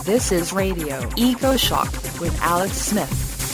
This is Radio Eco-Shock with Alex Smith.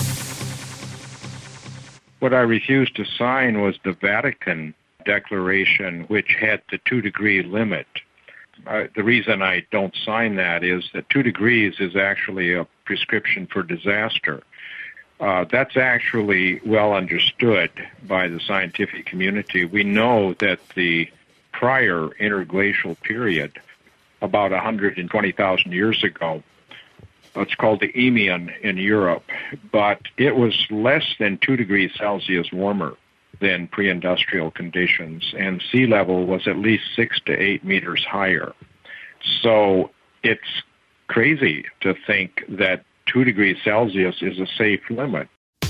What I refused to sign was the Vatican Declaration, which had the 2-degree limit. The reason I don't sign that is that 2 degrees is actually a prescription for disaster. That's actually well understood by the scientific community. We know that the prior interglacial period, about 120,000 years ago, it's called the Eemian in Europe, but it was less than 2 degrees Celsius warmer than pre-industrial conditions, and sea level was at least 6 to 8 meters higher. So it's crazy to think that 2 degrees Celsius is a safe limit.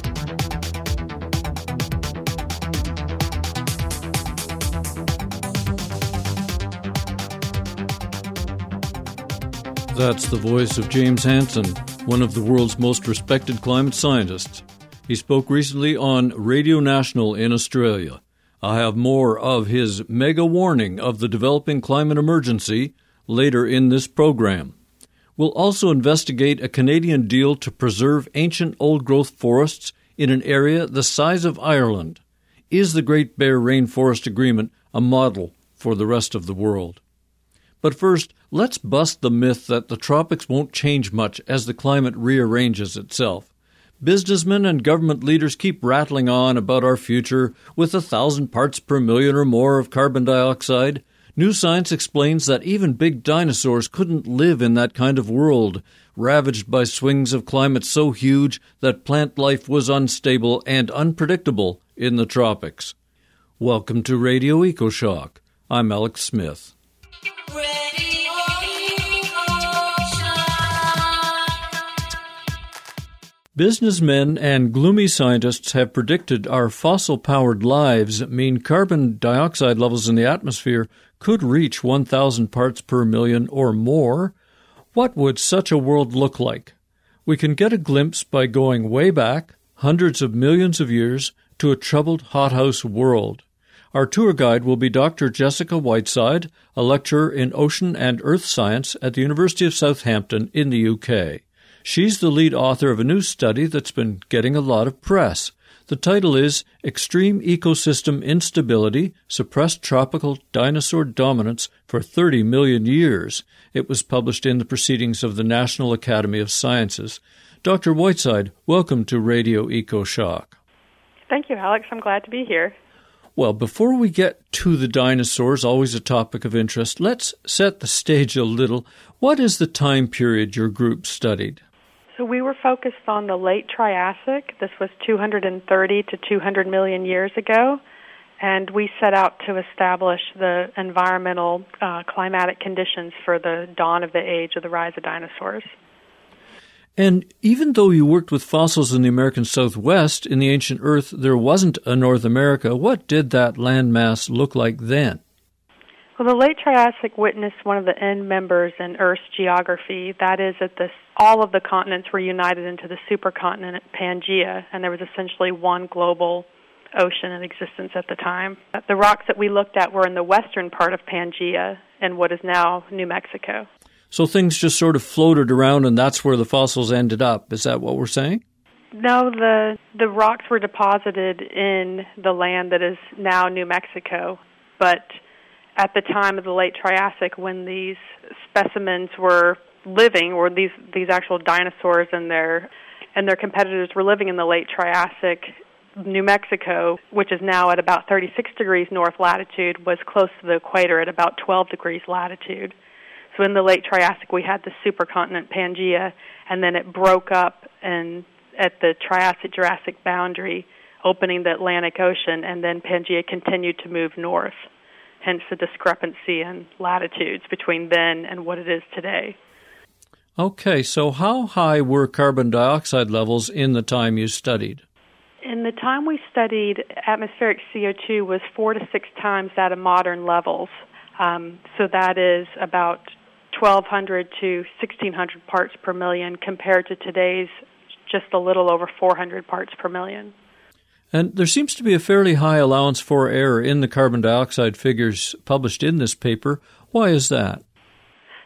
That's the voice of James Hansen, one of the world's most respected climate scientists. He spoke recently on Radio National in Australia. I have more of his mega warning of the developing climate emergency later in this program. We'll also investigate a Canadian deal to preserve ancient old-growth forests in an area the size of Ireland. Is the Great Bear Rainforest Agreement a model for the rest of the world? But first, let's bust the myth that the tropics won't change much as the climate rearranges itself. Businessmen and government leaders keep rattling on about our future with 1,000 parts per million or more of carbon dioxide. New science explains that even big dinosaurs couldn't live in that kind of world, ravaged by swings of climate so huge that plant life was unstable and unpredictable in the tropics. Welcome to Radio Eco-Shock. I'm Alex Smith. Businessmen and gloomy scientists have predicted our fossil-powered lives mean carbon dioxide levels in the atmosphere could reach 1,000 parts per million or more. What would such a world look like? We can get a glimpse by going way back, hundreds of millions of years, to a troubled hothouse world. Our tour guide will be Dr. Jessica Whiteside, a lecturer in ocean and earth science at the University of Southampton in the UK. She's the lead author of a new study that's been getting a lot of press. The title is Extreme Ecosystem Instability, Suppressed Tropical Dinosaur Dominance for 30 Million Years. It was published in the Proceedings of the National Academy of Sciences. Dr. Whiteside, welcome to Radio Eco-Shock. Thank you, Alex. I'm glad to be here. Well, before we get to the dinosaurs, always a topic of interest, let's set the stage a little. What is the time period your group studied? So we were focused on the late Triassic. This was 230 to 200 million years ago, and we set out to establish the environmental climatic conditions for the dawn of the age of the rise of dinosaurs. And even though you worked with fossils in the American Southwest, in the ancient Earth, there wasn't a North America. What did that landmass look like then? Well, the late Triassic witnessed one of the end members in Earth's geography. That is that all of the continents were united into the supercontinent Pangaea, and there was essentially one global ocean in existence at the time. The rocks that we looked at were in the western part of Pangaea in what is now New Mexico. So things just sort of floated around, and that's where the fossils ended up. Is that what we're saying? No, the rocks were deposited in the land that is now New Mexico, but at the time of the late Triassic, when these specimens were living, or these actual dinosaurs and their competitors were living in the late Triassic, New Mexico, which is now at about 36 degrees north latitude, was close to the equator at about 12 degrees latitude. So in the late Triassic, we had the supercontinent Pangaea, and then it broke up at the Triassic-Jurassic boundary, opening the Atlantic Ocean, and then Pangaea continued to move north, hence the discrepancy in latitudes between then and what it is today. Okay, so how high were carbon dioxide levels in the time you studied? In the time we studied, atmospheric CO2 was 4 to 6 times that of modern levels. So that is about 1,200 to 1,600 parts per million compared to today's just a little over 400 parts per million. And there seems to be a fairly high allowance for error in the carbon dioxide figures published in this paper. Why is that?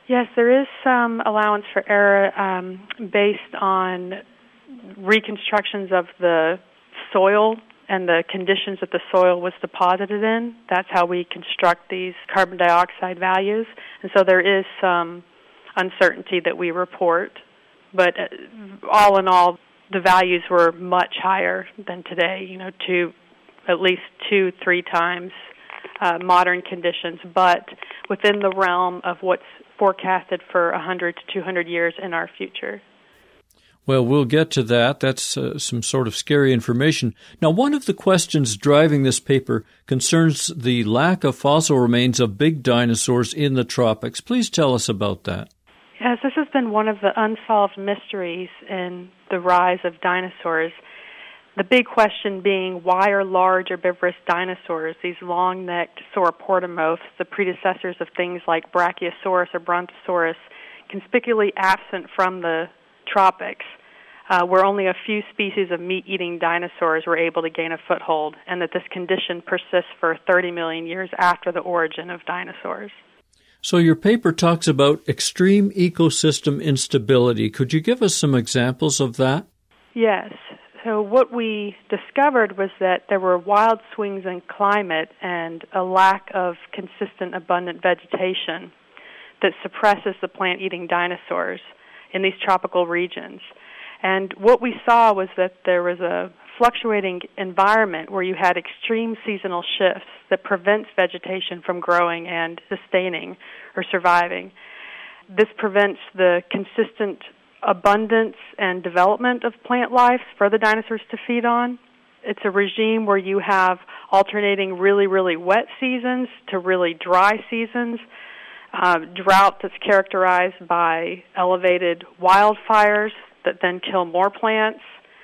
Yes, there is some allowance for error based on reconstructions of the soil and the conditions that the soil was deposited in. That's how we construct these carbon dioxide values. And so there is some uncertainty that we report. But all in all, the values were much higher than today, to at least 2-3 times modern conditions, but within the realm of what's forecasted for 100 to 200 years in our future. Well, we'll get to that. That's some sort of scary information. Now, one of the questions driving this paper concerns the lack of fossil remains of big dinosaurs in the tropics. Please tell us about that. Yes, this has been one of the unsolved mysteries in the rise of dinosaurs. The big question being, why are large herbivorous dinosaurs, these long-necked sauropodomorphs, the predecessors of things like Brachiosaurus or Brontosaurus, conspicuously absent from the tropics, where only a few species of meat-eating dinosaurs were able to gain a foothold, and that this condition persists for 30 million years after the origin of dinosaurs. So your paper talks about extreme ecosystem instability. Could you give us some examples of that? Yes. So what we discovered was that there were wild swings in climate and a lack of consistent, abundant vegetation that suppresses the plant-eating dinosaurs in these tropical regions. And what we saw was that there was a fluctuating environment where you had extreme seasonal shifts that prevents vegetation from growing and sustaining or surviving. This prevents the consistent abundance and development of plant life for the dinosaurs to feed on. It's a regime where you have alternating really, really wet seasons to really dry seasons, drought that's characterized by elevated wildfires that then kill more plants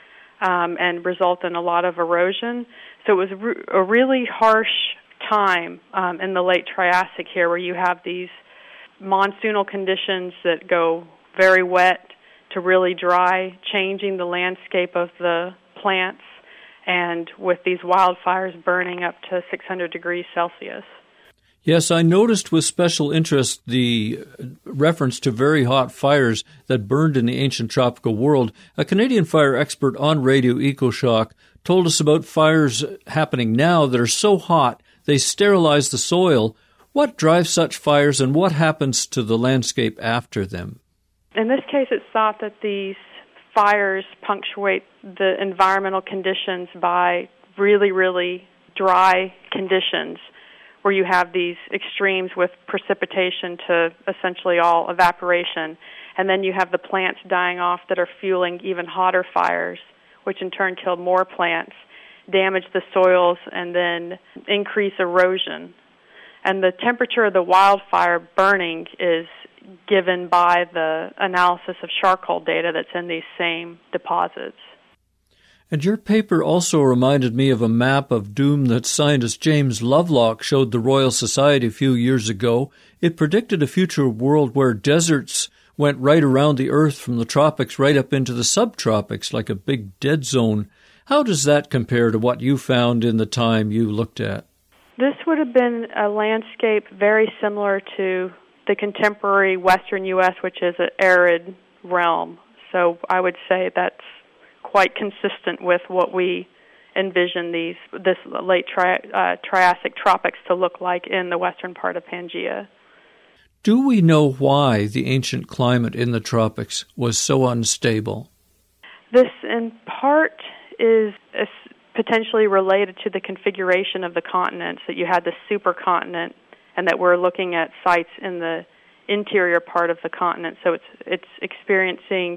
and result in a lot of erosion. So it was a really harsh time in the late Triassic here, where you have these monsoonal conditions that go very wet to really dry, changing the landscape of the plants, and with these wildfires burning up to 600 degrees Celsius. Yes, I noticed with special interest the reference to very hot fires that burned in the ancient tropical world. A Canadian fire expert on Radio EcoShock told us about fires happening now that are so hot they sterilize the soil. What drives such fires, and what happens to the landscape after them? In this case, it's thought that these fires punctuate the environmental conditions by really, really dry conditions, where you have these extremes with precipitation to essentially all evaporation. And then you have the plants dying off that are fueling even hotter fires, which in turn kill more plants, damage the soils, and then increase erosion. And the temperature of the wildfire burning is given by the analysis of charcoal data that's in these same deposits. And your paper also reminded me of a map of doom that scientist James Lovelock showed the Royal Society a few years ago. It predicted a future world where deserts went right around the Earth from the tropics right up into the subtropics, like a big dead zone. How does that compare to what you found in the time you looked at? This would have been a landscape very similar to the contemporary western U.S., which is an arid realm. So I would say that's quite consistent with what we envision this late Triassic tropics to look like in the western part of Pangaea. Do we know why the ancient climate in the tropics was so unstable? This, in part, is potentially related to the configuration of the continents, that you had the supercontinent, and that we're looking at sites in the interior part of the continent. So it's experiencing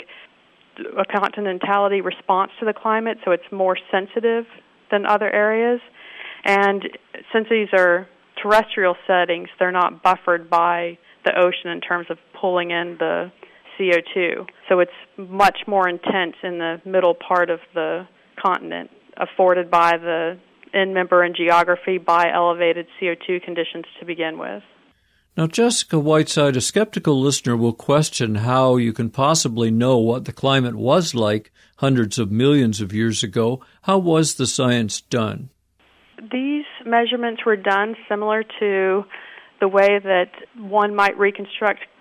a continentality response to the climate, so it's more sensitive than other areas. And since these are terrestrial settings, they're not buffered by the ocean in terms of pulling in the CO2. So it's much more intense in the middle part of the continent, afforded by the in-member and geography by elevated CO2 conditions to begin with. Now, Jessica Whiteside, a skeptical listener will question how you can possibly know what the climate was like hundreds of millions of years ago. How was the science done? These measurements were done similar to the way that one might reconstruct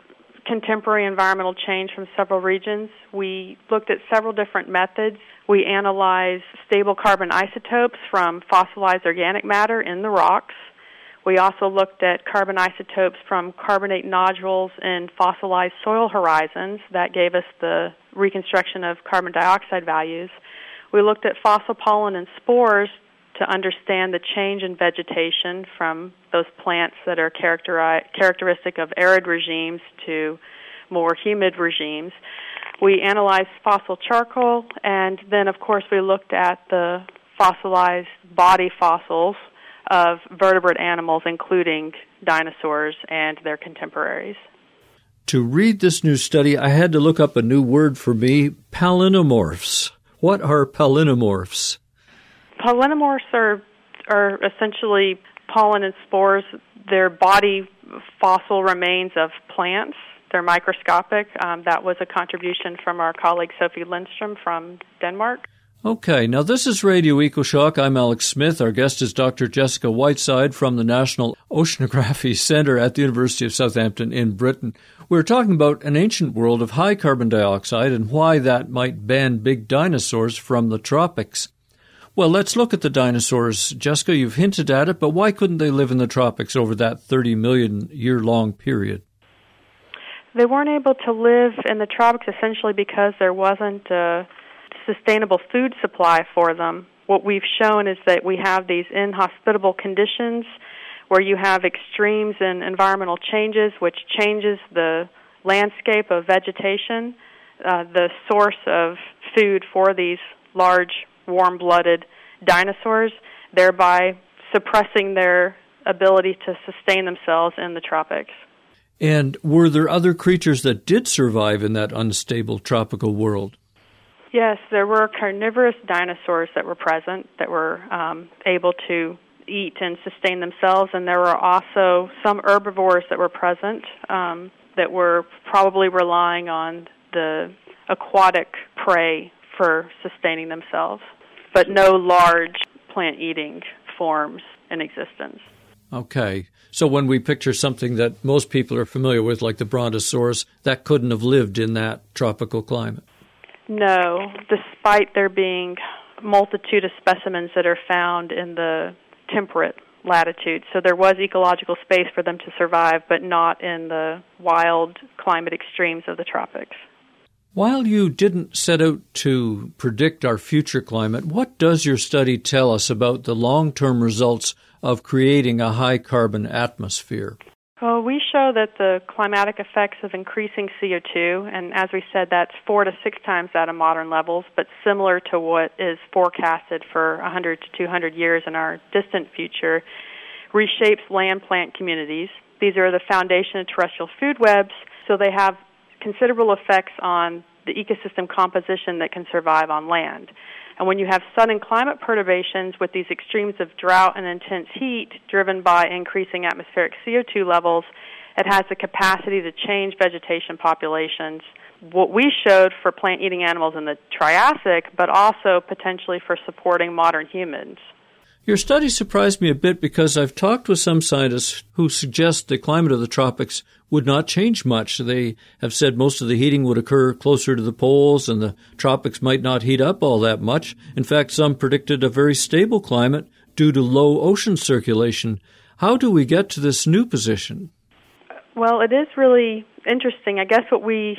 contemporary environmental change from several regions. We looked at several different methods. We analyzed stable carbon isotopes from fossilized organic matter in the rocks. We also looked at carbon isotopes from carbonate nodules in fossilized soil horizons. That gave us the reconstruction of carbon dioxide values. We looked at fossil pollen and spores to understand the change in vegetation from those plants that are characteristic of arid regimes to more humid regimes. We analyzed fossil charcoal, and then, of course, we looked at the fossilized body fossils of vertebrate animals, including dinosaurs and their contemporaries. To read this new study, I had to look up a new word for me, palynomorphs. What are palynomorphs? Palynomorphs are essentially pollen and spores. They're body fossil remains of plants. They're microscopic. That was a contribution from our colleague Sophie Lindstrom from Denmark. Okay, now this is Radio EcoShock. I'm Alex Smith. Our guest is Dr. Jessica Whiteside from the National Oceanography Center at the University of Southampton in Britain. We're talking about an ancient world of high carbon dioxide and why that might ban big dinosaurs from the tropics. Well, let's look at the dinosaurs. Jessica, you've hinted at it, but why couldn't they live in the tropics over that 30 million year-long period? They weren't able to live in the tropics essentially because there wasn't a sustainable food supply for them. What we've shown is that we have these inhospitable conditions where you have extremes in environmental changes, which changes the landscape of vegetation, the source of food for these large, warm-blooded dinosaurs, thereby suppressing their ability to sustain themselves in the tropics. And were there other creatures that did survive in that unstable tropical world? Yes, there were carnivorous dinosaurs that were present that were able to eat and sustain themselves, and there were also some herbivores that were present that were probably relying on the aquatic prey for sustaining themselves, but no large plant-eating forms in existence. Okay, so when we picture something that most people are familiar with, like the Brontosaurus, that couldn't have lived in that tropical climate? No, despite there being a multitude of specimens that are found in the temperate latitude. So there was ecological space for them to survive, but not in the wild climate extremes of the tropics. While you didn't set out to predict our future climate, what does your study tell us about the long-term results of creating a high-carbon atmosphere? Well, we show that the climatic effects of increasing CO2, and as we said, that's 4 to 6 times that of modern levels, but similar to what is forecasted for 100 to 200 years in our distant future, reshapes land-plant communities. These are the foundation of terrestrial food webs, so they have considerable effects on the ecosystem composition that can survive on land. And when you have sudden climate perturbations with these extremes of drought and intense heat driven by increasing atmospheric CO2 levels, it has the capacity to change vegetation populations. What we showed for plant-eating animals in the Triassic, but also potentially for supporting modern humans. Your study surprised me a bit because I've talked with some scientists who suggest the climate of the tropics would not change much. They have said most of the heating would occur closer to the poles and the tropics might not heat up all that much. In fact, some predicted a very stable climate due to low ocean circulation. How do we get to this new position? Well, it is really interesting. I guess what we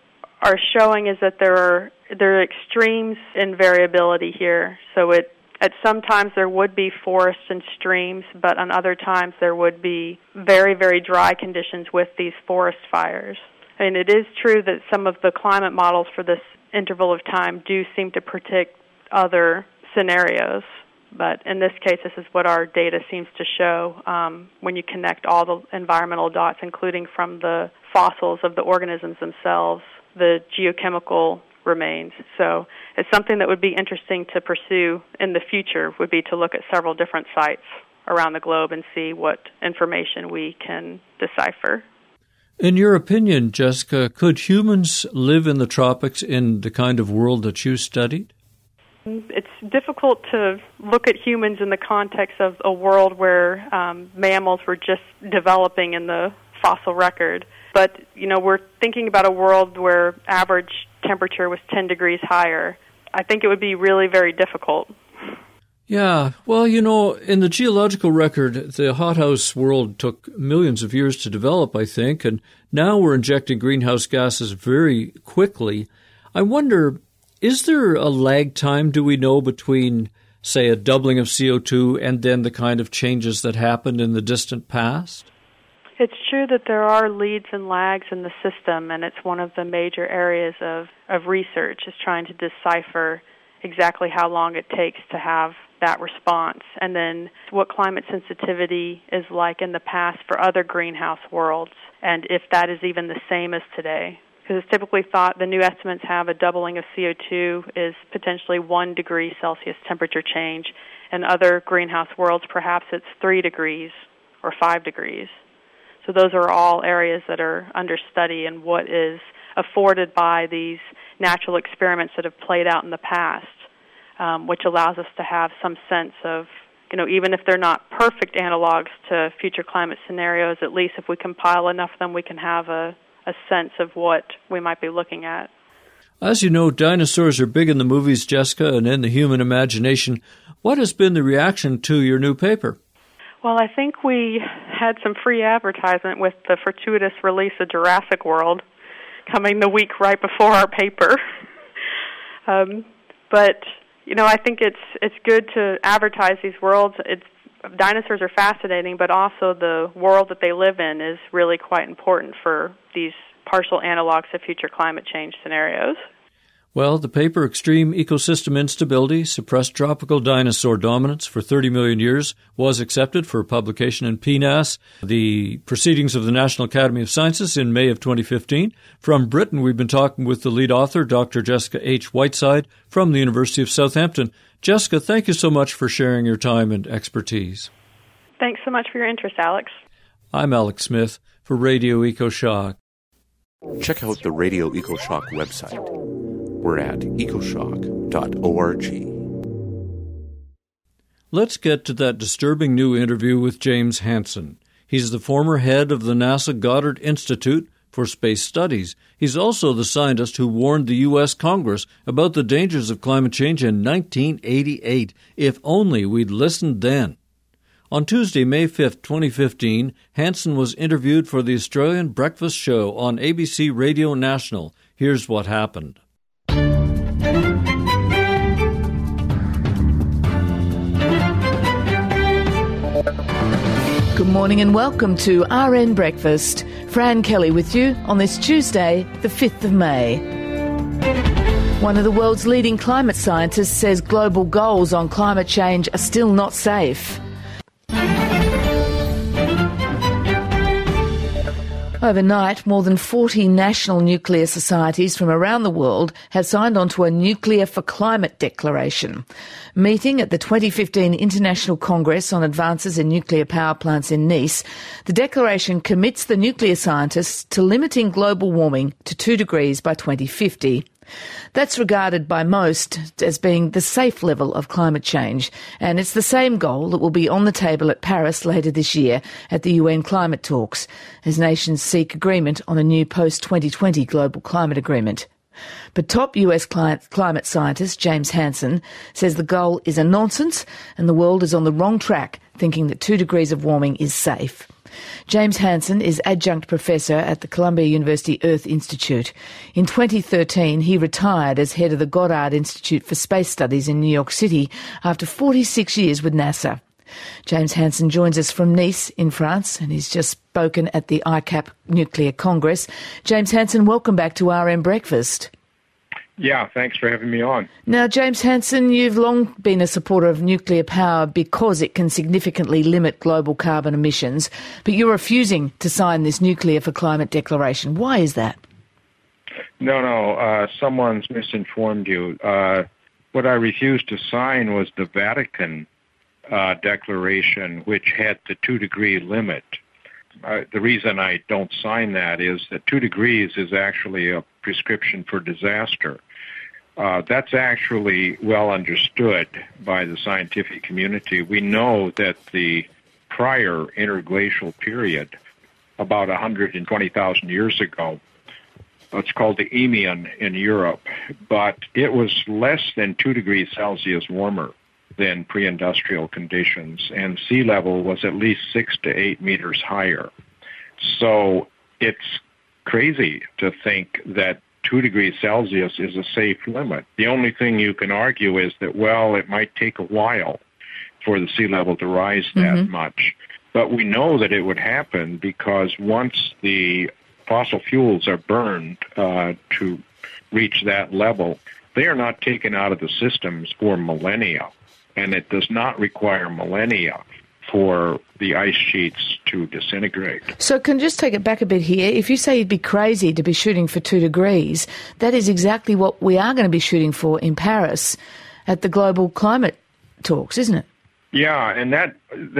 are showing is that there are extremes in variability here. So at some times there would be forests and streams, but on other times there would be very, very dry conditions with these forest fires. And it is true that some of the climate models for this interval of time do seem to predict other scenarios. But in this case, this is what our data seems to show when you connect all the environmental dots, including from the fossils of the organisms themselves, the geochemical remains. So it's something that would be interesting to pursue in the future, would be to look at several different sites around the globe and see what information we can decipher. In your opinion, Jessica, could humans live in the tropics in the kind of world that you studied? It's difficult to look at humans in the context of a world where mammals were just developing in the fossil record. but, we're thinking about a world where average temperature was 10 degrees higher. I think it would be really very difficult. Yeah, well, in the geological record, the hothouse world took millions of years to develop, I think, and now we're injecting greenhouse gases very quickly. I wonder, is there a lag time, do we know, between, say, a doubling of CO2 and then the kind of changes that happened in the distant past? It's true that there are leads and lags in the system, and it's one of the major areas of research is trying to decipher exactly how long it takes to have that response, and then what climate sensitivity is like in the past for other greenhouse worlds, and if that is even the same as today. Because it's typically thought the new estimates have a doubling of CO2 is potentially 1 degree Celsius temperature change, and other greenhouse worlds perhaps it's 3 degrees or 5 degrees. So those are all areas that are under study and what is afforded by these natural experiments that have played out in the past, which allows us to have some sense of, even if they're not perfect analogs to future climate scenarios, at least if we compile enough of them, we can have a sense of what we might be looking at. As you know, dinosaurs are big in the movies, Jessica, and in the human imagination. What has been the reaction to your new paper? Well, I think we had some free advertisement with the fortuitous release of Jurassic World coming the week right before our paper. But, I think it's good to advertise these worlds. Dinosaurs are fascinating, but also the world that they live in is really quite important for these partial analogs of future climate change scenarios. Well, the paper Extreme Ecosystem Instability, Suppressed Tropical Dinosaur Dominance for 30 Million Years was accepted for publication in PNAS, the Proceedings of the National Academy of Sciences, in May of 2015. From Britain, we've been talking with the lead author, Dr. Jessica H. Whiteside from the University of Southampton. Jessica, thank you so much for sharing your time and expertise. Thanks so much for your interest, Alex. I'm Alex Smith for Radio EcoShock. Check out the Radio EcoShock website. We're at ecoshock.org. Let's get to that disturbing new interview with James Hansen. He's the former head of the NASA Goddard Institute for Space Studies. He's also the scientist who warned the U.S. Congress about the dangers of climate change in 1988. If only we'd listened then. On Tuesday, May 5, 2015, Hansen was interviewed for the Australian Breakfast Show on ABC Radio National. Here's what happened. Good morning and welcome to RN Breakfast. Fran Kelly with you on this Tuesday, the 5th of May. One of the world's leading climate scientists says global goals on climate change are still not safe. Overnight, more than 40 national nuclear societies from around the world have signed on to a Nuclear for Climate declaration. Meeting at the 2015 International Congress on Advances in Nuclear Power Plants in Nice, the declaration commits the nuclear scientists to limiting global warming to 2 degrees by 2050. That's regarded by most as being the safe level of climate change, and it's the same goal that will be on the table at Paris later this year at the UN climate talks, as nations seek agreement on a new post-2020 global climate agreement. But top US climate scientist James Hansen says the goal is a nonsense and the world is on the wrong track, thinking that 2 degrees of warming is safe. James Hansen is adjunct professor at the Columbia University Earth Institute. In 2013, he retired as head of the Goddard Institute for Space Studies in New York City after 46 years with NASA. James Hansen joins us from Nice in France, and he's just spoken at the ICAP Nuclear Congress. James Hansen, welcome back to RM Breakfast. Yeah, thanks for having me on. Now, James Hansen, you've long been a supporter of nuclear power because it can significantly limit global carbon emissions, but you're refusing to sign this Nuclear for Climate declaration. Why is that? No, someone's misinformed you. What I refused to sign was the Vatican declaration, which had the 2-degree limit. The reason I don't sign that is that 2 degrees is actually a prescription for disaster. That's actually well understood by the scientific community. We know that the prior interglacial period about 120,000 years ago. It's called the Eemian in Europe, but it was less than 2 degrees Celsius warmer than pre-industrial conditions, and sea level was at least 6 to 8 meters higher. So it's crazy to think that 2 degrees Celsius is a safe limit. The only thing you can argue is that, well, it might take a while for the sea level to rise that much. But we know that it would happen because once the fossil fuels are burned to reach that level, they are not taken out of the systems for millennia. And it does not require millennia for the ice sheets to disintegrate. So can just take it back a bit here. If you say you'd be crazy to be shooting for 2 degrees, that is exactly what we are going to be shooting for in Paris at the global climate talks, isn't it? Yeah, and that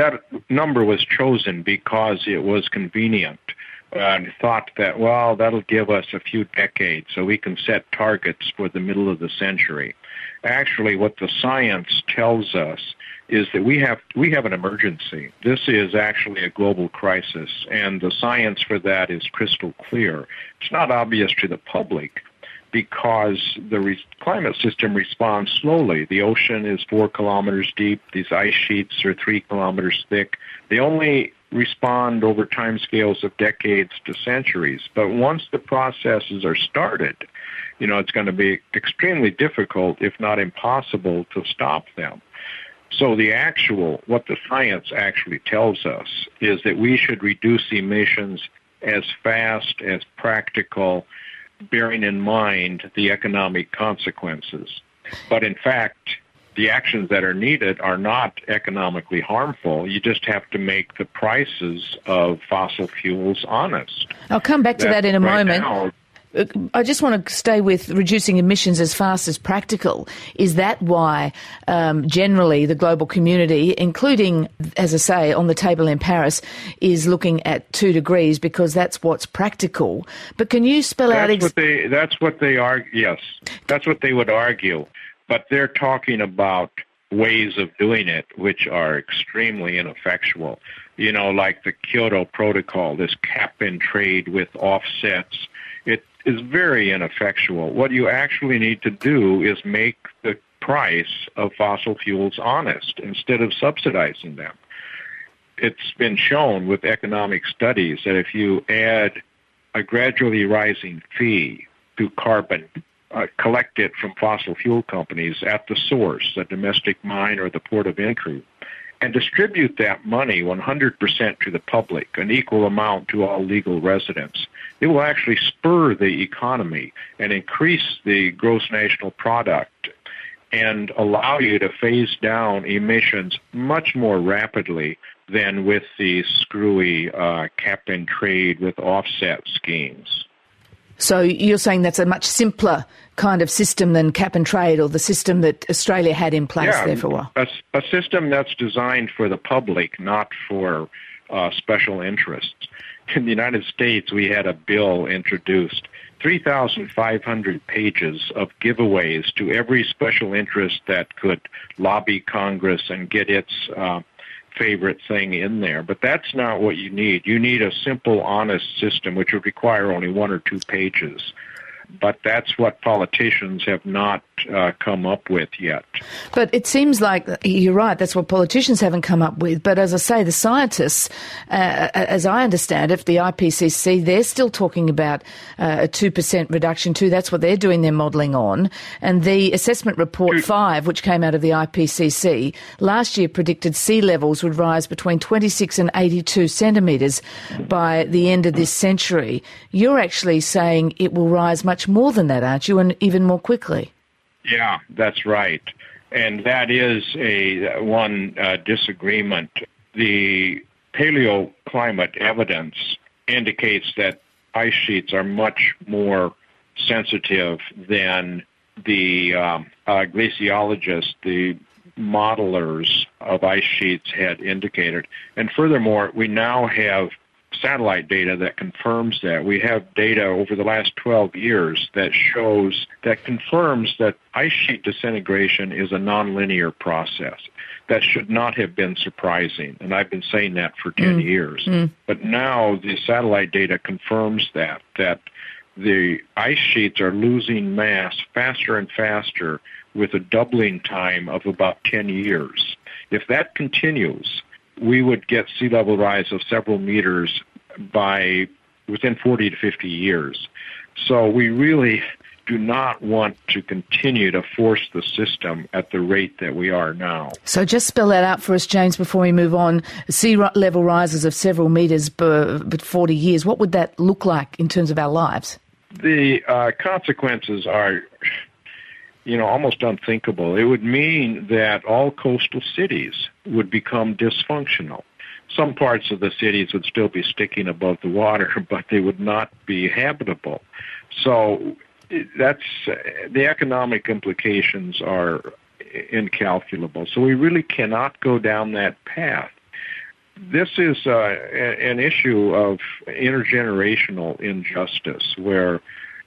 number was chosen because it was convenient. And thought that, well, that'll give us a few decades so we can set targets for the middle of the century. Actually, what the science tells us is that we have an emergency. This is actually a global crisis, and the science for that is crystal clear. It's not obvious to the public because the climate system responds slowly. The ocean is 4 kilometers deep. These ice sheets are 3 kilometers thick. They only respond over timescales of decades to centuries. But once the processes are started, it's going to be extremely difficult, if not impossible, to stop them. So what the science actually tells us is that we should reduce emissions as fast as practical, bearing in mind the economic consequences. But in fact, the actions that are needed are not economically harmful. You just have to make the prices of fossil fuels honest. I'll come back to that in a moment. Now, I just want to stay with reducing emissions as fast as practical. Is that why generally the global community, including, as I say, on the table in Paris, is looking at 2 degrees because that's what's practical? But can you spell out... That's what they argue. Yes, that's what they would argue. But they're talking about ways of doing it which are extremely ineffectual. Like the Kyoto Protocol, this cap and trade with offsets. It is very ineffectual. What you actually need to do is make the price of fossil fuels honest instead of subsidizing them. It's been shown with economic studies that if you add a gradually rising fee to carbon, collect it from fossil fuel companies at the source, the domestic mine or the port of entry, and distribute that money 100% to the public, an equal amount to all legal residents, it will actually spur the economy and increase the gross national product and allow you to phase down emissions much more rapidly than with the screwy cap and trade with offset schemes. So you're saying that's a much simpler kind of system than cap and trade, or the system that Australia had in place there for a while? A system that's designed for the public, not for special interests. In the United States, we had a bill introduced, 3,500 pages of giveaways to every special interest that could lobby Congress and get its favorite thing in there. But that's not what you need. You need a simple, honest system, which would require only 1 or 2 pages. But that's what politicians have not come up with yet. But it seems like, you're right, that's what politicians haven't come up with. But as I say, the scientists, as I understand it, the IPCC, they're still talking about a 2% reduction too. That's what they're doing their modelling on. And the assessment report 5, which came out of the IPCC, last year predicted sea levels would rise between 26 and 82 centimetres by the end of this century. You're actually saying it will rise much more than that, aren't you, and even more quickly? Yeah, that's right. And that is one disagreement. The paleoclimate evidence indicates that ice sheets are much more sensitive than the glaciologists, the modelers of ice sheets had indicated. And furthermore, we now have satellite data that confirms that. We have data over the last 12 years that confirms that ice sheet disintegration is a nonlinear process. That should not have been surprising, and I've been saying that for 10 years. But now the satellite data confirms that the ice sheets are losing mass faster and faster with a doubling time of about 10 years. If that continues, we would get sea level rise of several meters within 40 to 50 years. So we really do not want to continue to force the system at the rate that we are now. So just spell that out for us, James, before we move on. Sea level rises of several metres per 40 years. What would that look like in terms of our lives? The consequences are, almost unthinkable. It would mean that all coastal cities would become dysfunctional. Some parts of the cities would still be sticking above the water, but they would not be habitable. So that's the economic implications are incalculable. So we really cannot go down that path. This is an issue of intergenerational injustice where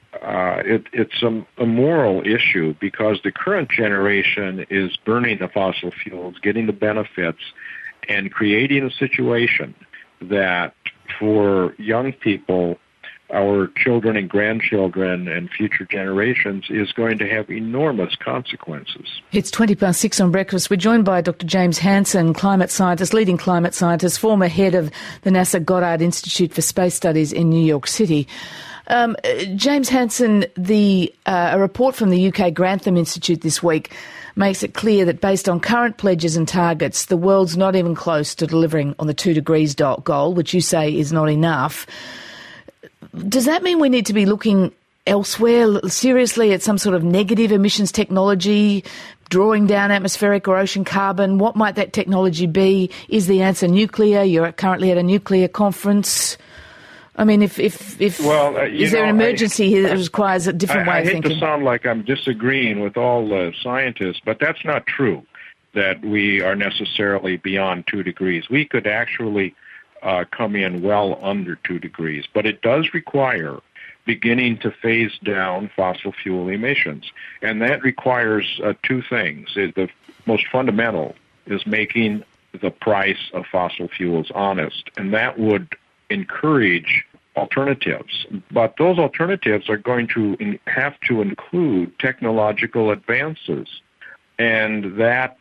it's a moral issue because the current generation is burning the fossil fuels, getting the benefits, and creating a situation that for young people, our children and grandchildren and future generations is going to have enormous consequences. It's 6:20 on Breakfast. We're joined by Dr. James Hansen, climate scientist, leading climate scientist, former head of the NASA Goddard Institute for Space Studies in New York City. James Hansen, a report from the UK Grantham Institute this week makes it clear that based on current pledges and targets, the world's not even close to delivering on the 2 degrees goal, which you say is not enough. Does that mean we need to be looking elsewhere, seriously, at some sort of negative emissions technology, drawing down atmospheric or ocean carbon? What might that technology be? Is the answer nuclear? You're currently at a nuclear conference. I mean, is there an emergency here that requires a different way of thinking? I hate to sound like I'm disagreeing with all the scientists, but that's not true, that we are necessarily beyond 2 degrees. We could actually come in well under 2 degrees, but it does require beginning to phase down fossil fuel emissions, and that requires two things. The most fundamental is making the price of fossil fuels honest, and that would encourage alternatives. But those alternatives are going to have to include technological advances, and that,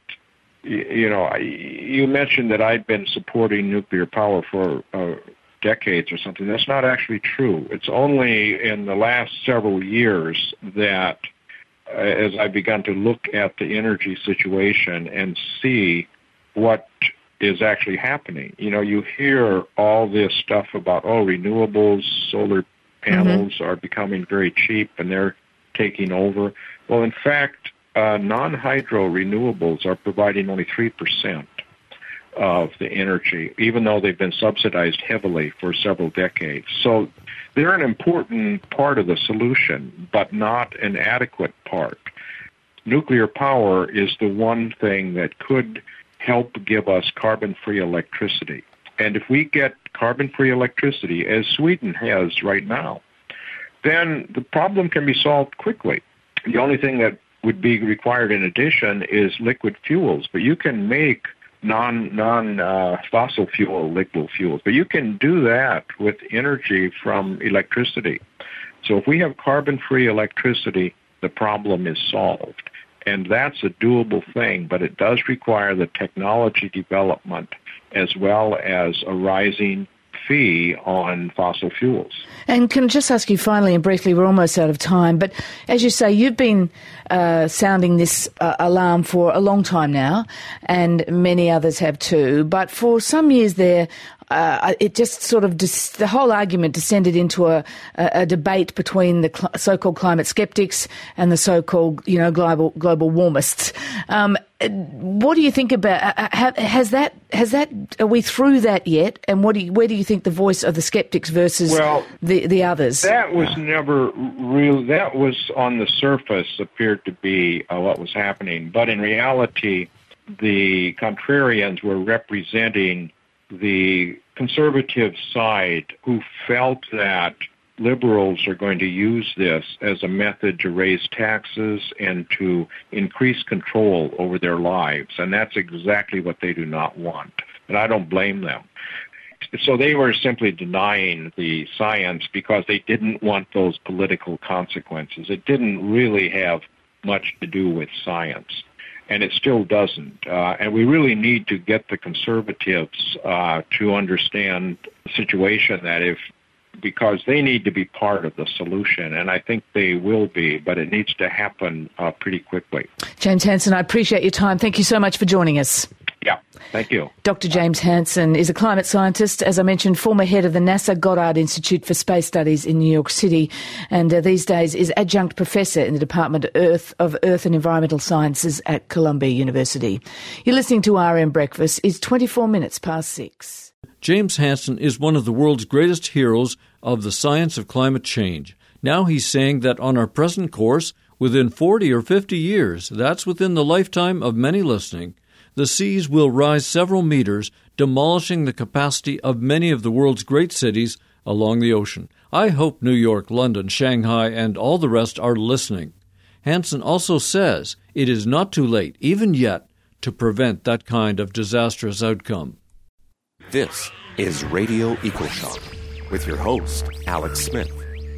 you mentioned that I've been supporting nuclear power for decades or something. That's not actually true. It's only in the last several years that, as I've begun to look at the energy situation and see what is actually happening. You hear all this stuff about, renewables, solar panels are becoming very cheap and they're taking over. Well, in fact, non-hydro renewables are providing only 3% of the energy, even though they've been subsidized heavily for several decades. So they're an important part of the solution, but not an adequate part. Nuclear power is the one thing that could help give us carbon-free electricity. And if we get carbon-free electricity, as Sweden has right now, then the problem can be solved quickly. The only thing that would be required in addition is liquid fuels, but you can make non-fossil fuel liquid fuels, but you can do that with energy from electricity. So if we have carbon-free electricity, the problem is solved. And that's a doable thing, but it does require the technology development as well as a rising fee on fossil fuels. And can I just ask you finally and briefly, we're almost out of time, but as you say, you've been sounding this alarm for a long time now, and many others have too, but for some years there, it just sort of, the whole argument descended into a debate between the so-called climate skeptics and the so-called, global warmists. What do you think about, are we through that yet? And where do you think the voice of the skeptics versus the others? That was never real. That was on the surface appeared to be what was happening. But in reality, the contrarians were representing the conservative side who felt that liberals are going to use this as a method to raise taxes and to increase control over their lives. And that's exactly what they do not want. And I don't blame them. So they were simply denying the science because they didn't want those political consequences. It didn't really have much to do with science. And it still doesn't. And we really need to get the conservatives to understand the situation because they need to be part of the solution. And I think they will be, but it needs to happen pretty quickly. James Hansen, I appreciate your time. Thank you so much for joining us. Yeah, thank you. Dr. James Hansen is a climate scientist, as I mentioned, former head of the NASA Goddard Institute for Space Studies in New York City, and these days is adjunct professor in the Department of Earth and Environmental Sciences at Columbia University. You're listening to RM Breakfast. It's 24 minutes past 6. James Hansen is one of the world's greatest heroes of the science of climate change. Now he's saying that on our present course, within 40 or 50 years, that's within the lifetime of many listening, the seas will rise several meters, demolishing the capacity of many of the world's great cities along the ocean. I hope New York, London, Shanghai, and all the rest are listening. Hansen also says it is not too late, even yet, to prevent that kind of disastrous outcome. This is Radio EcoShock with your host, Alex Smith.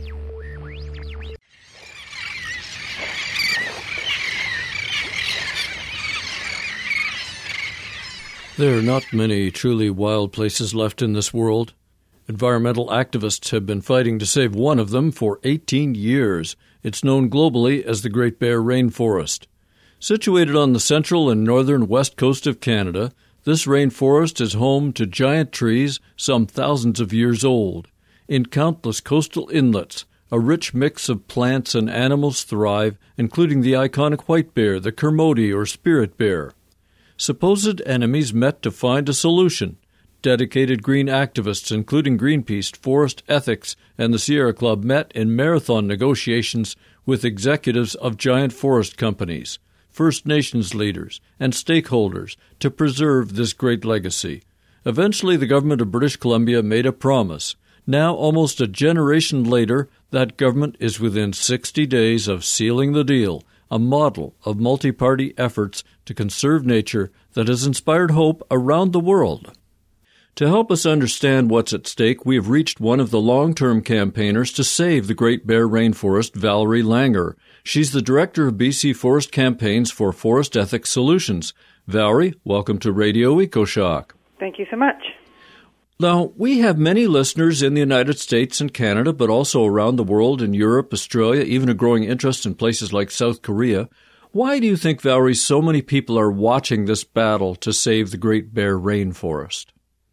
There are not many truly wild places left in this world. Environmental activists have been fighting to save one of them for 18 years. It's known globally as the Great Bear Rainforest. Situated on the central and northern west coast of Canada, this rainforest is home to giant trees some thousands of years old. In countless coastal inlets, a rich mix of plants and animals thrive, including the iconic white bear, the Kermode or spirit bear. Supposed enemies met to find a solution. Dedicated green activists, including Greenpeace, Forest Ethics, and the Sierra Club, met in marathon negotiations with executives of giant forest companies, First Nations leaders, and stakeholders to preserve this great legacy. Eventually, the government of British Columbia made a promise. Now, almost a generation later, that government is within 60 days of sealing the deal, a model of multi-party efforts to conserve nature that has inspired hope around the world. To help us understand what's at stake, we have reached one of the long-term campaigners to save the Great Bear Rainforest, Valerie Langer. She's the director of BC Forest Campaigns for Forest Ethics Solutions. Valerie, welcome to Radio EcoShock. Thank you so much. Now, we have many listeners in the United States and Canada, but also around the world, in Europe, Australia, even a growing interest in places like South Korea. Why do you think, Valerie, so many people are watching this battle to save the Great Bear Rainforest?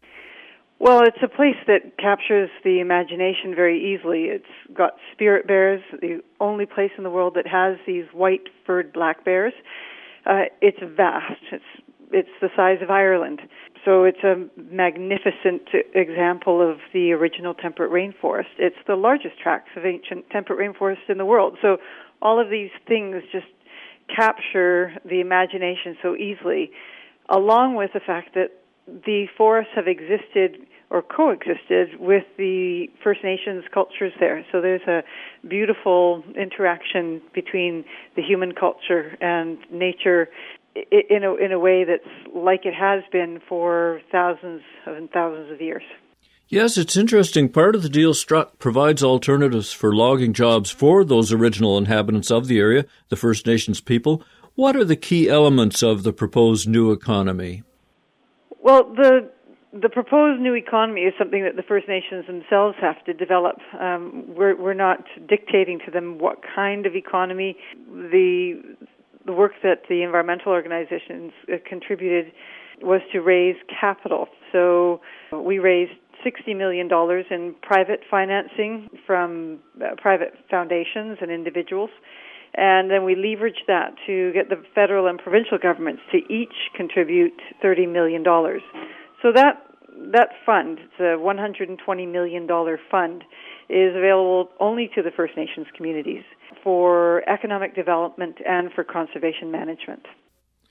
Well, it's a place that captures the imagination very easily. It's got spirit bears, the only place in the world that has these white-furred black bears. It's vast. It's the size of Ireland. So it's a magnificent example of the original temperate rainforest. It's the largest tracts of ancient temperate rainforest in the world. So all of these things just capture the imagination so easily, along with the fact that the forests have existed or coexisted with the First Nations cultures there. So there's a beautiful interaction between the human culture and nature in a way that's like it has been for thousands and thousands of years. Yes, it's interesting. Part of the deal struck provides alternatives for logging jobs for those original inhabitants of the area, the First Nations people. What are the key elements of the proposed new economy? Well, the proposed new economy is something that the First Nations themselves have to develop. We're not dictating to them what kind of economy. The work that the environmental organizations contributed was to raise capital. So we raised $60 million in private financing from private foundations and individuals. And then we leveraged that to get the federal and provincial governments to each contribute $30 million. So that fund, it's a $120 million fund, is available only to the First Nations communities for economic development and for conservation management.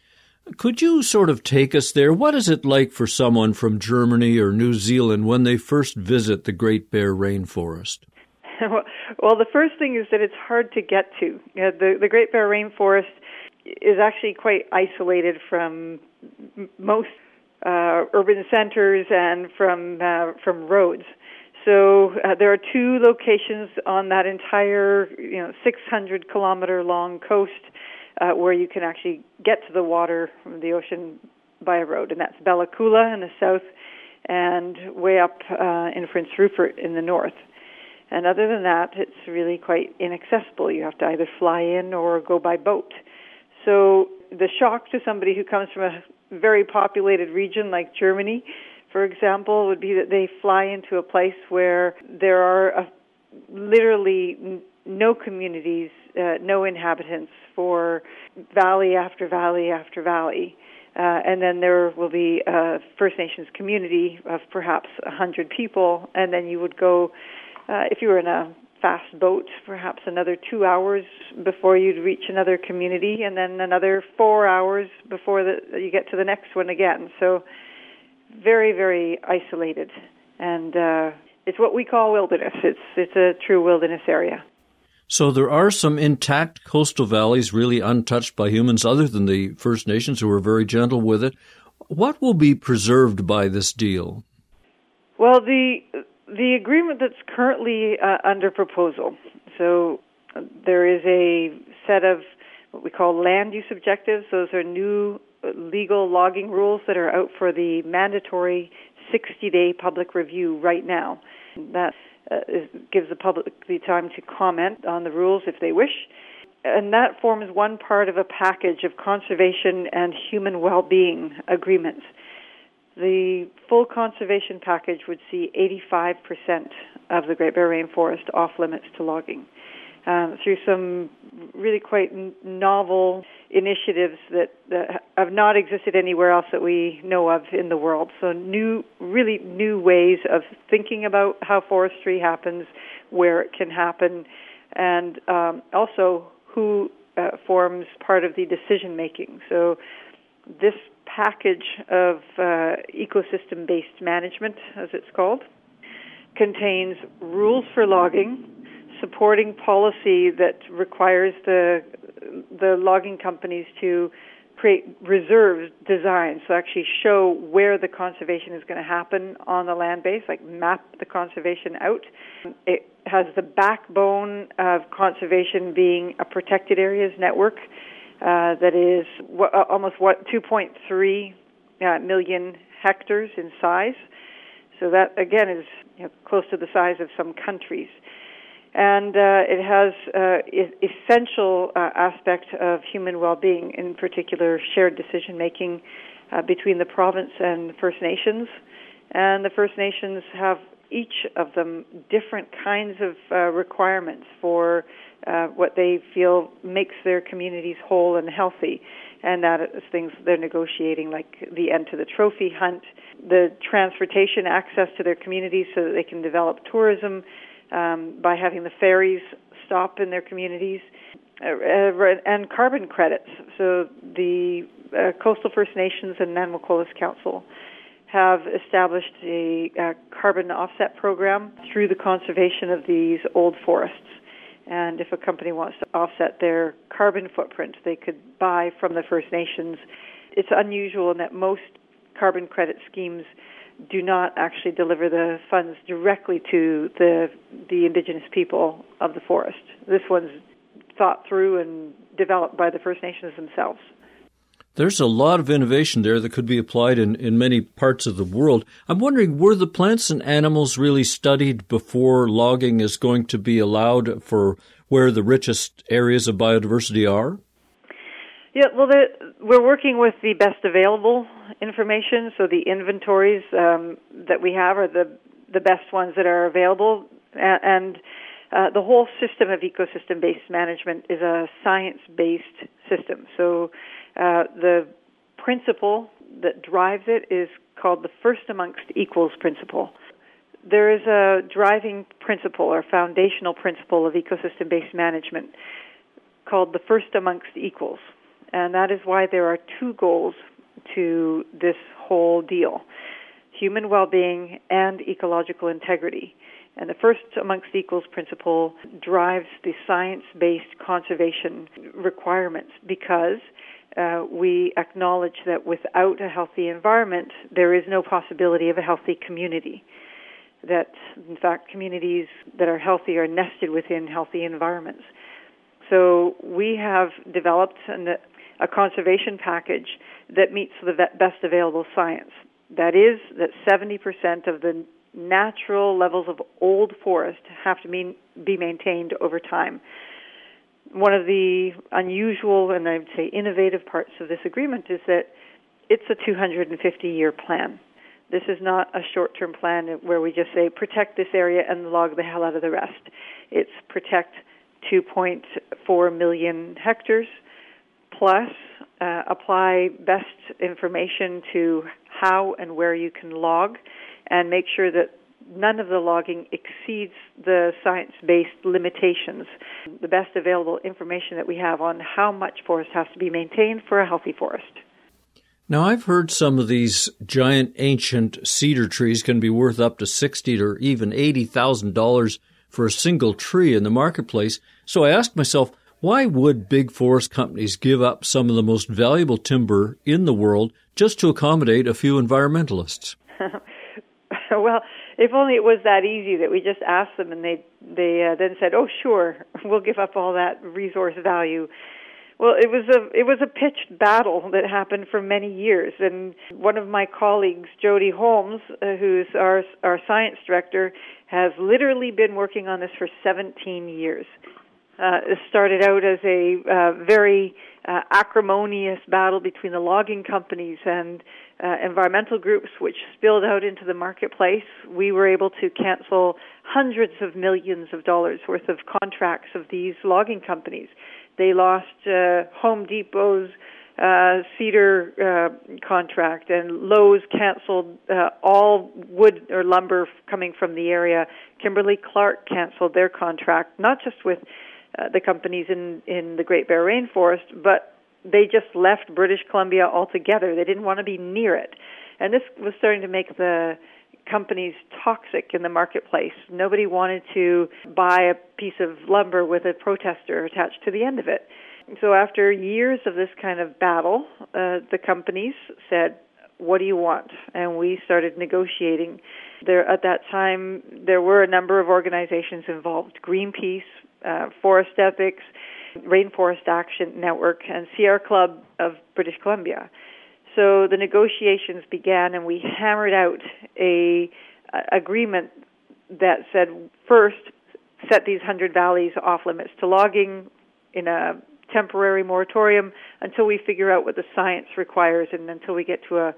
Could you sort of take us there? What is it like for someone from Germany or New Zealand when they first visit the Great Bear Rainforest? Well, the first thing is that it's hard to get to. The Great Bear Rainforest is actually quite isolated from most urban centers and from roads. So there are two locations on that entire 600-kilometer long coast where you can actually get to the water from the ocean by a road, and that's Bella Coola in the south and way up in Prince Rupert in the north. And other than that, it's really quite inaccessible. You have to either fly in or go by boat. So the shock to somebody who comes from a very populated region like Germany, for example, would be that they fly into a place where there are literally no communities, no inhabitants for valley after valley after valley. And then there will be a First Nations community of perhaps 100 people, and then you would go, if you were in a fast boat, perhaps another 2 hours before you'd reach another community, and then another 4 hours before you get to the next one again. So very, very isolated. And it's what we call wilderness. It's a true wilderness area. So there are some intact coastal valleys really untouched by humans other than the First Nations who are very gentle with it. What will be preserved by this deal? Well, the agreement that's currently under proposal, so there is a set of what we call land use objectives. Those are new legal logging rules that are out for the mandatory 60-day public review right now. That gives the public the time to comment on the rules if they wish. And that forms one part of a package of conservation and human well-being agreements. The full conservation package would see 85% of the Great Bear Rainforest off limits to logging through some really quite novel initiatives that have not existed anywhere else that we know of in the world. So really new ways of thinking about how forestry happens, where it can happen, and also who forms part of the decision making. So this package of ecosystem-based management, as it's called, contains rules for logging, supporting policy that requires the logging companies to create reserve designs, so actually show where the conservation is going to happen on the land base, like map the conservation out. It has the backbone of conservation being a protected areas network that is almost 2.3 million hectares in size. So that, again, is close to the size of some countries. And it has essential aspect of human well-being, in particular shared decision-making between the province and the First Nations. And the First Nations have each of them different kinds of requirements for what they feel makes their communities whole and healthy. And that is things they're negotiating, like the end to the trophy hunt, the transportation access to their communities so that they can develop tourism, by having the ferries stop in their communities, and carbon credits. So the Coastal First Nations and Nanamokolis Council have established a carbon offset program through the conservation of these old forests. And if a company wants to offset their carbon footprint, they could buy from the First Nations. It's unusual in that most carbon credit schemes do not actually deliver the funds directly to the indigenous people of the forest. This one's thought through and developed by the First Nations themselves. There's a lot of innovation there that could be applied in many parts of the world. I'm wondering, were the plants and animals really studied before logging is going to be allowed for where the richest areas of biodiversity are? Yeah, well, we're working with the best available information, so the inventories that we have are the best ones that are available, and the whole system of ecosystem-based management is a science-based system. So the principle that drives it is called the first amongst equals principle. There is a driving principle or foundational principle of ecosystem-based management called the first amongst equals. And that is why there are two goals to this whole deal: human well-being and ecological integrity. And the first amongst equals principle drives the science-based conservation requirements because we acknowledge that without a healthy environment, there is no possibility of a healthy community. That, in fact, communities that are healthy are nested within healthy environments. So we have developed a conservation package that meets the best available science. That is, that 70% of the natural levels of old forest have to be maintained over time. One of the unusual and I would say innovative parts of this agreement is that it's a 250-year plan. This is not a short-term plan where we just say protect this area and log the hell out of the rest. It's protect 2.4 million hectares plus apply best information to how and where you can log and make sure that none of the logging exceeds the science-based limitations, the best available information that we have on how much forest has to be maintained for a healthy forest. Now, I've heard some of these giant ancient cedar trees can be worth up to $60,000 or even $80,000 for a single tree in the marketplace. So I asked myself, why would big forest companies give up some of the most valuable timber in the world just to accommodate a few environmentalists? Well, if only it was that easy that we just asked them and they then said, "Oh, sure, we'll give up all that resource value." Well, it was a pitched battle that happened for many years, and one of my colleagues, Jody Holmes, who's our science director, has literally been working on this for 17 years. It started out as a very acrimonious battle between the logging companies and environmental groups, which spilled out into the marketplace. We were able to cancel hundreds of millions of dollars worth of contracts of these logging companies. They lost Home Depot's cedar contract, and Lowe's canceled all wood or lumber coming from the area. Kimberly-Clark canceled their contract, not just with the companies in the Great Bear Rainforest, but they just left British Columbia altogether. They didn't want to be near it. And this was starting to make the companies toxic in the marketplace. Nobody wanted to buy a piece of lumber with a protester attached to the end of it. So after years of this kind of battle, the companies said, "What do you want?" And we started negotiating. At that time, there were a number of organizations involved: Greenpeace, Forest Ethics, Rainforest Action Network, and Sierra Club of British Columbia. So the negotiations began, and we hammered out a agreement that said, first, set these 100 valleys off limits to logging in a temporary moratorium until we figure out what the science requires and until we get to a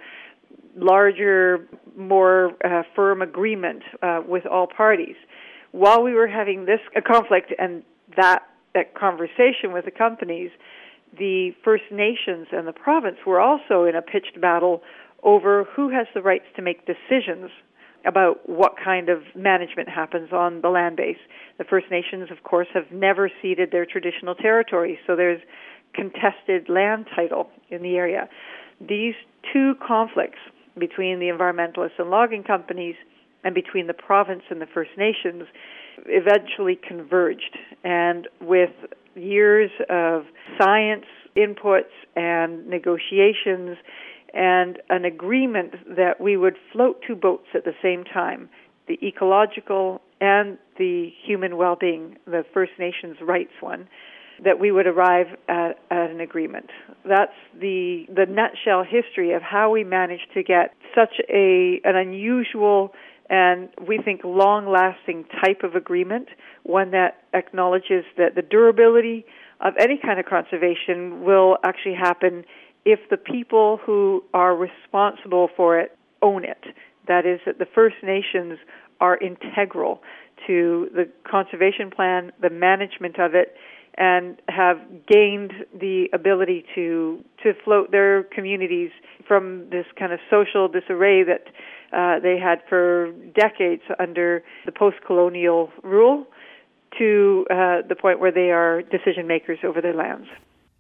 larger, more firm agreement with all parties. While we were having this conflict and that conversation with the companies, the First Nations and the province were also in a pitched battle over who has the rights to make decisions about what kind of management happens on the land base. The First Nations, of course, have never ceded their traditional territory, so there's contested land title in the area. These two conflicts between the environmentalists and logging companies and between the province and the First Nations eventually converged. And with years of science inputs and negotiations and an agreement that we would float two boats at the same time, the ecological and the human well-being, the First Nations rights one, that we would arrive at an agreement. That's the nutshell history of how we managed to get such an unusual and we think long-lasting type of agreement, one that acknowledges that the durability of any kind of conservation will actually happen if the people who are responsible for it own it. That is, that the First Nations are integral to the conservation plan, the management of it, and have gained the ability to float their communities from this kind of social disarray that they had for decades under the post-colonial rule to the point where they are decision makers over their lands.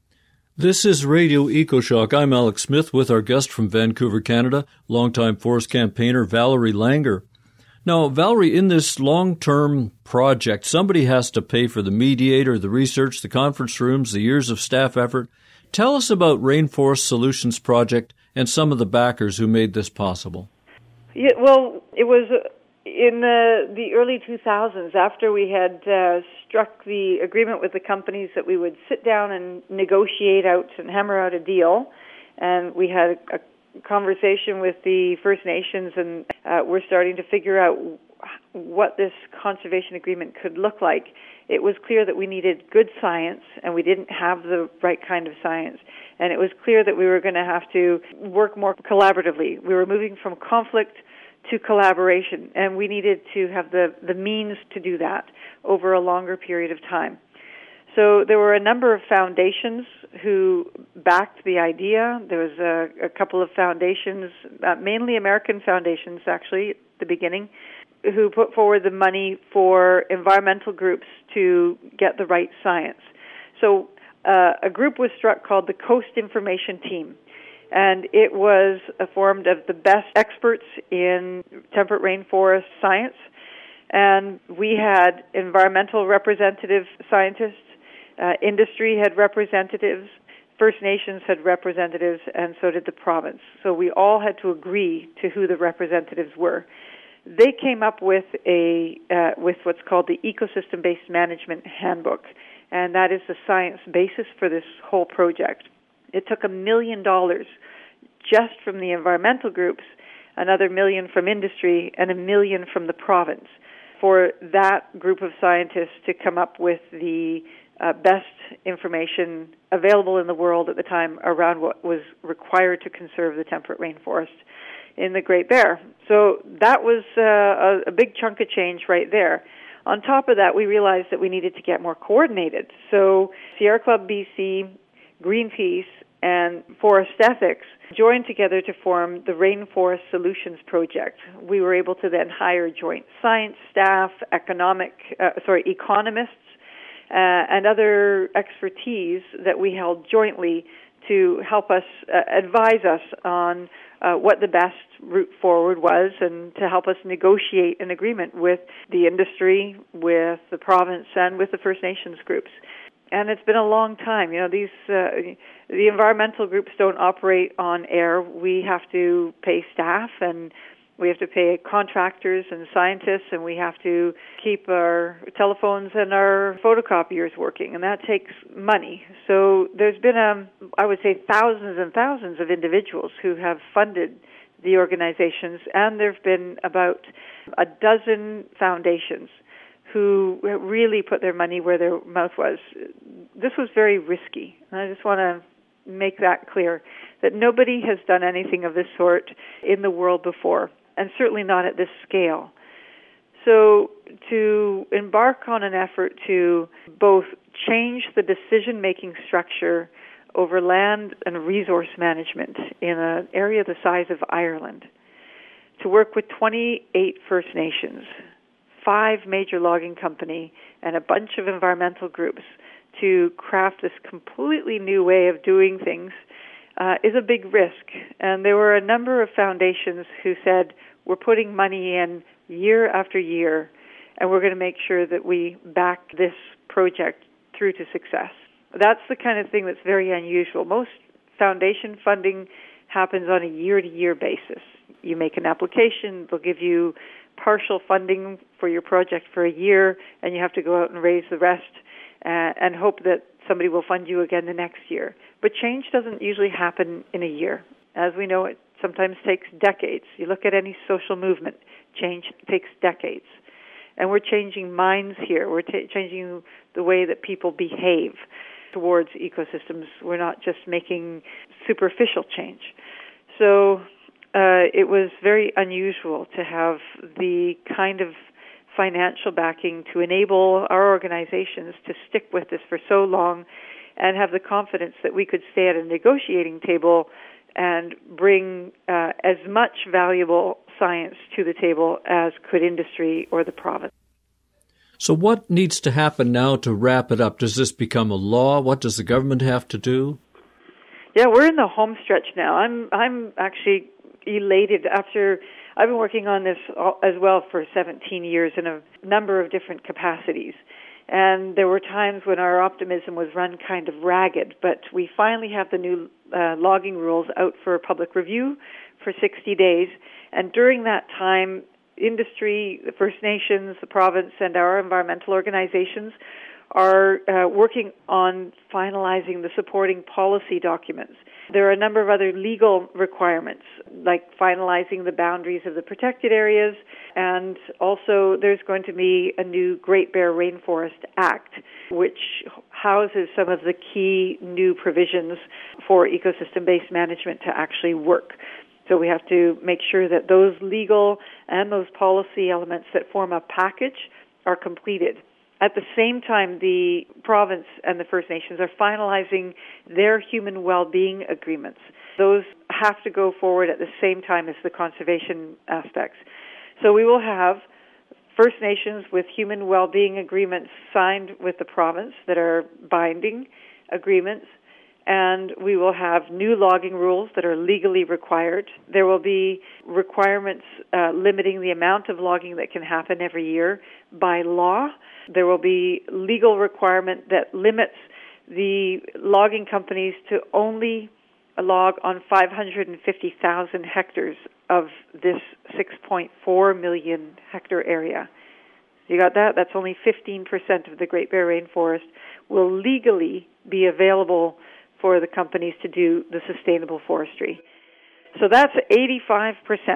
This is Radio EcoShock. I'm Alex Smith with our guest from Vancouver, Canada, longtime forest campaigner Valerie Langer. Now, Valerie, in this long-term project, somebody has to pay for the mediator, the research, the conference rooms, the years of staff effort. Tell us about Rainforest Solutions Project and some of the backers who made this possible. Yeah, well, it was in the early 2000s, after we had struck the agreement with the companies that we would sit down and negotiate out and hammer out a deal, and we had a conversation with the First Nations, and we're starting to figure out what this conservation agreement could look like. It was clear that we needed good science, and we didn't have the right kind of science. And it was clear that we were going to have to work more collaboratively. We were moving from conflict to collaboration, and we needed to have the means to do that over a longer period of time. So there were a number of foundations who backed the idea. There was a couple of foundations, mainly American foundations actually at the beginning, who put forward the money for environmental groups to get the right science. So a group was struck called the Coast Information Team, and it was formed of the best experts in temperate rainforest science. And we had environmental representative scientists, industry had representatives, First Nations had representatives, and so did the province. So we all had to agree to who the representatives were. They came up with with what's called the Ecosystem-Based Management Handbook, and that is the science basis for this whole project. It took $1 million just from the environmental groups, another $1 million from industry, and $1 million from the province for that group of scientists to come up with the best information available in the world at the time around what was required to conserve the temperate rainforest in the Great Bear. So that was a big chunk of change right there. On top of that, we realized that we needed to get more coordinated. So Sierra Club BC, Greenpeace, and Forest Ethics joined together to form the Rainforest Solutions Project. We were able to then hire joint science staff, economists, and other expertise that we held jointly to help us advise us on what the best route forward was, and to help us negotiate an agreement with the industry, with the province, and with the First Nations groups. And it's been a long time. You know, the environmental groups don't operate on air. We have to pay staff, and we have to pay contractors and scientists, and we have to keep our telephones and our photocopiers working, and that takes money. So there's been, I would say, thousands and thousands of individuals who have funded the organizations, and there have been about a dozen foundations who really put their money where their mouth was. This was very risky, and I just want to make that clear, that nobody has done anything of this sort in the world before, and certainly not at this scale. So to embark on an effort to both change the decision-making structure over land and resource management in an area the size of Ireland, to work with 28 First Nations, 5 major logging company, and a bunch of environmental groups to craft this completely new way of doing things is a big risk. And there were a number of foundations who said, we're putting money in year after year, and we're going to make sure that we back this project through to success. That's the kind of thing that's very unusual. Most foundation funding happens on a year-to-year basis. You make an application, they'll give you partial funding for your project for a year, and you have to go out and raise the rest and hope that somebody will fund you again the next year. But change doesn't usually happen in a year. As we know, it sometimes takes decades. You look at any social movement, change takes decades. And we're changing minds here. We're changing the way that people behave towards ecosystems. We're not just making superficial change. So it was very unusual to have the kind of financial backing to enable our organizations to stick with this for so long and have the confidence that we could stay at a negotiating table and bring as much valuable science to the table as could industry or the province. So what needs to happen now to wrap it up? Does this become a law? What does the government have to do? Yeah, we're in the home stretch now. I'm actually elated after I've been working on this as well for 17 years in a number of different capacities. And there were times when our optimism was run kind of ragged, but we finally have the new logging rules out for public review for 60 days. And during that time, industry, the First Nations, the province, and our environmental organizations are working on finalizing the supporting policy documents. There are a number of other legal requirements, like finalizing the boundaries of the protected areas, and also there's going to be a new Great Bear Rainforest Act, which houses some of the key new provisions for ecosystem-based management to actually work. So we have to make sure that those legal and those policy elements that form a package are completed. At the same time, the province and the First Nations are finalizing their human well-being agreements. Those have to go forward at the same time as the conservation aspects. So we will have First Nations with human well-being agreements signed with the province that are binding agreements, and we will have new logging rules that are legally required. There will be requirements limiting the amount of logging that can happen every year by law. There will be legal requirement that limits the logging companies to only log on 550,000 hectares of this 6.4 million hectare area. You got that? That's only 15% of the Great Bear Rainforest will legally be available for the companies to do the sustainable forestry. So that's 85%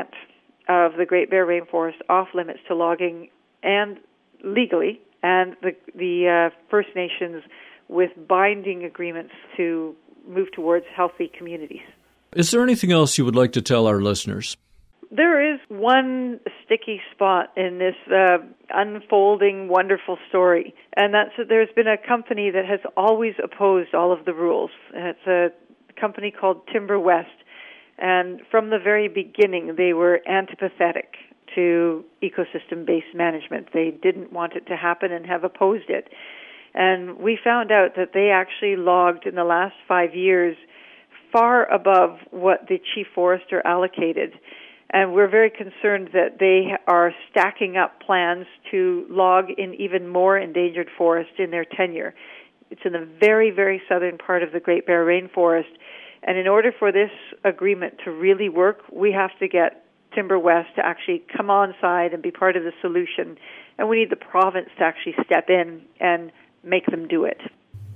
of the Great Bear Rainforest off limits to logging and legally, and the First Nations with binding agreements to move towards healthy communities. Is there anything else you would like to tell our listeners? There is one sticky spot in this unfolding wonderful story, and that's that there's been a company that has always opposed all of the rules. And it's a company called Timber West, and from the very beginning they were antipathetic to ecosystem-based management. They didn't want it to happen and have opposed it. And we found out that they actually logged in the last 5 years far above what the chief forester allocated. And we're very concerned that they are stacking up plans to log in even more endangered forest in their tenure. It's in the very, very southern part of the Great Bear Rainforest. And in order for this agreement to really work, we have to get Timber West to actually come on side and be part of the solution. And we need the province to actually step in and make them do it.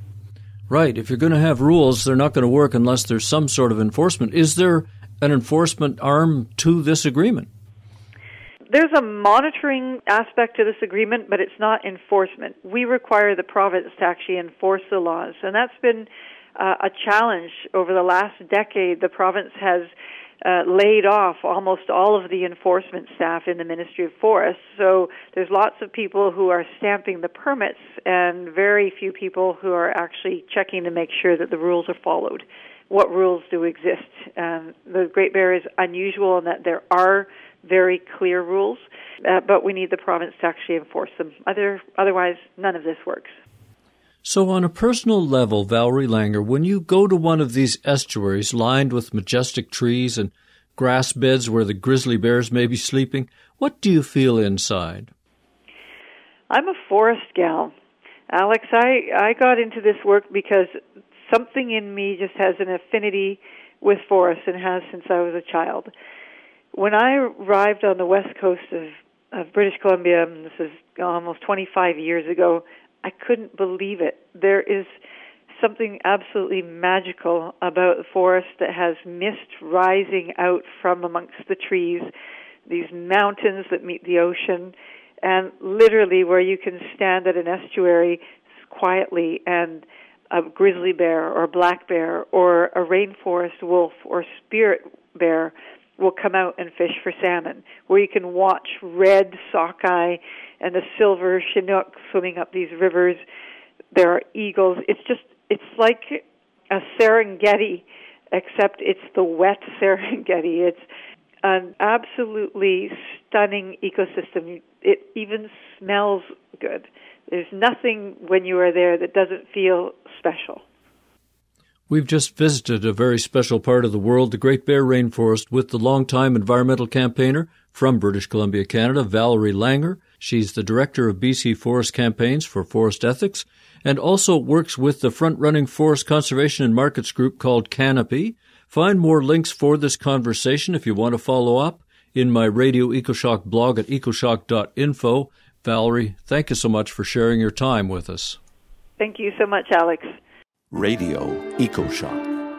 Right. If you're going to have rules, they're not going to work unless there's some sort of enforcement. Is there an enforcement arm to this agreement? There's a monitoring aspect to this agreement, but it's not enforcement. We require the province to actually enforce the laws, and that's been a challenge over the last decade. The province has laid off almost all of the enforcement staff in the Ministry of Forests, so there's lots of people who are stamping the permits and very few people who are actually checking to make sure that the rules are followed. What rules do exist? The Great Bear is unusual in that there are very clear rules, but we need the province to actually enforce them. Otherwise, none of this works. So on a personal level, Valerie Langer, when you go to one of these estuaries lined with majestic trees and grass beds where the grizzly bears may be sleeping, what do you feel inside? I'm a forest gal. Alex, I got into this work because something in me just has an affinity with forests and has since I was a child. When I arrived on the west coast of British Columbia, and this is almost 25 years ago, I couldn't believe it. There is something absolutely magical about the forest that has mist rising out from amongst the trees, these mountains that meet the ocean, and literally where you can stand at an estuary quietly and a grizzly bear or a black bear or a rainforest wolf or spirit bear will come out and fish for salmon, where you can watch red sockeye and the silver chinook swimming up these rivers. There are eagles. It's like a Serengeti, except it's the wet Serengeti. It's an absolutely stunning ecosystem. It even smells good. There's nothing when you are there that doesn't feel special. We've just visited a very special part of the world, the Great Bear Rainforest, with the longtime environmental campaigner from British Columbia, Canada, Valerie Langer. She's the director of BC Forest Campaigns for Forest Ethics and also works with the front-running forest conservation and markets group called Canopy. Find more links for this conversation if you want to follow up in my Radio EcoShock blog at ecoshock.info. Valerie, thank you so much for sharing your time with us. Thank you so much, Alex. Radio EcoShock.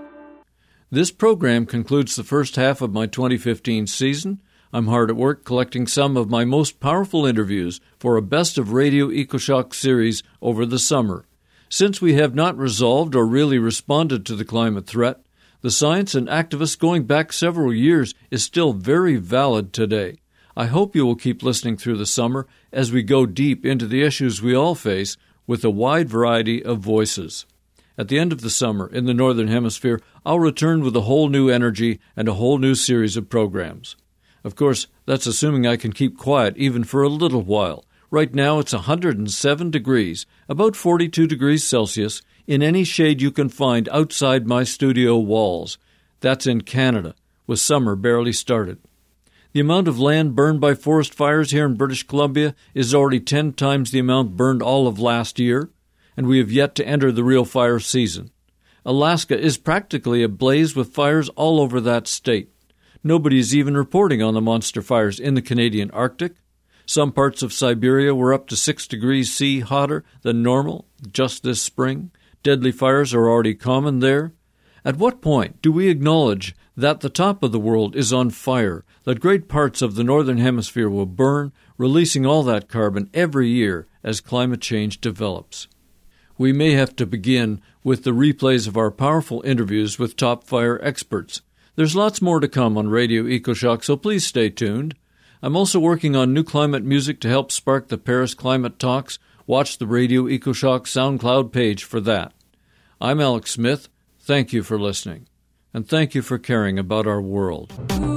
This program concludes the first half of my 2015 season. I'm hard at work collecting some of my most powerful interviews for a Best of Radio EcoShock series over the summer. Since we have not resolved or really responded to the climate threat, the science and activists going back several years is still very valid today. I hope you will keep listening through the summer as we go deep into the issues we all face with a wide variety of voices. At the end of the summer, in the Northern Hemisphere, I'll return with a whole new energy and a whole new series of programs. Of course, that's assuming I can keep quiet even for a little while. Right now it's 107 degrees, about 42 degrees Celsius, in any shade you can find outside my studio walls. That's in Canada, with summer barely started. The amount of land burned by forest fires here in British Columbia is already 10 times the amount burned all of last year, and we have yet to enter the real fire season. Alaska is practically ablaze with fires all over that state. Nobody is even reporting on the monster fires in the Canadian Arctic. Some parts of Siberia were up to 6 degrees C hotter than normal just this spring. Deadly fires are already common there. At what point do we acknowledge that the top of the world is on fire, that great parts of the Northern Hemisphere will burn, releasing all that carbon every year as climate change develops? We may have to begin with the replays of our powerful interviews with top fire experts. There's lots more to come on Radio EcoShock, so please stay tuned. I'm also working on new climate music to help spark the Paris climate talks. Watch the Radio EcoShock SoundCloud page for that. I'm Alex Smith. Thank you for listening, and thank you for caring about our world.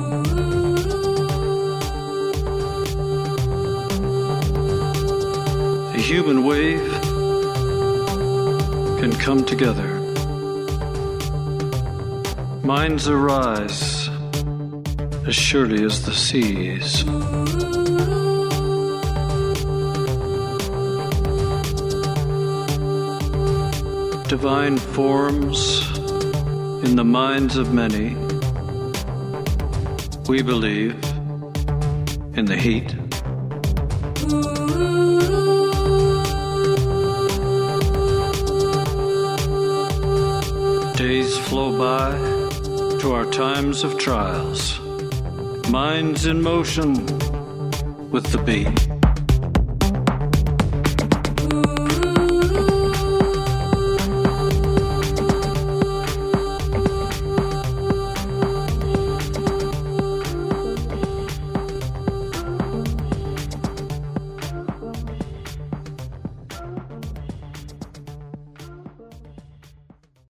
The human wave can come together. Minds arise as surely as the seas. Divine forms in the minds of many. We believe in the heat. Days flow by to our times of trials. Minds in motion with the beat.